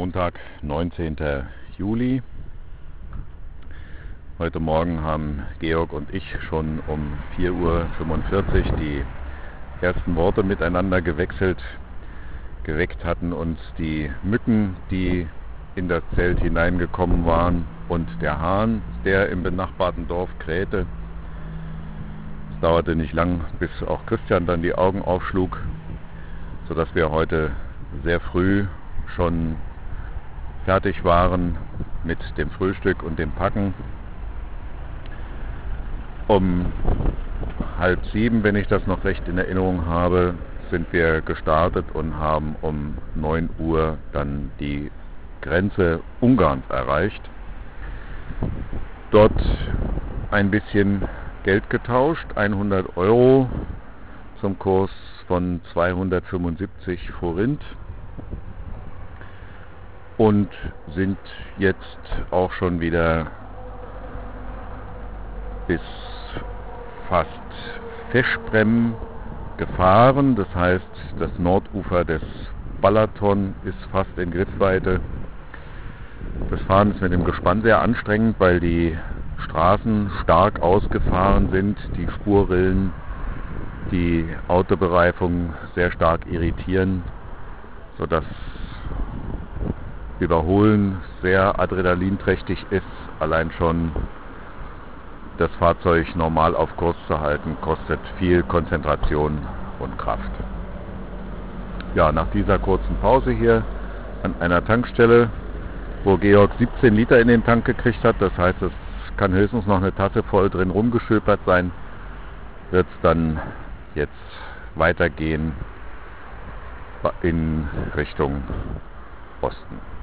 Montag, 19. Juli. Heute Morgen haben Georg und ich schon um 4:45 Uhr die ersten Worte miteinander gewechselt. Geweckt hatten uns die Mücken, die in das Zelt hineingekommen waren, und der Hahn, der im benachbarten Dorf krähte. Es dauerte nicht lang, bis auch Christian dann die Augen aufschlug, sodass wir heute sehr früh schon fertig waren mit dem Frühstück und dem Packen. Um 6:30, wenn ich das noch recht in Erinnerung habe, sind wir gestartet und haben um 9 Uhr dann die Grenze Ungarns erreicht. Dort ein bisschen Geld getauscht, 100 Euro zum Kurs von 275 Forint, und sind jetzt auch schon wieder bis fast Veszprém gefahren. Das heißt, das Nordufer des Balaton ist fast in Griffweite. Das Fahren ist mit dem Gespann sehr anstrengend, weil die Straßen stark ausgefahren sind, die Spurrillen die Autobereifung sehr stark irritieren, sodass Überholen sehr adrenalinträchtig ist. Allein schon das Fahrzeug normal auf Kurs zu halten, kostet viel Konzentration und Kraft. Ja, nach dieser kurzen Pause hier an einer Tankstelle, wo Georg 17 Liter in den Tank gekriegt hat, das heißt, es kann höchstens noch eine Tasse voll drin rumgeschöpert sein, wird es dann jetzt weitergehen in Richtung Osten.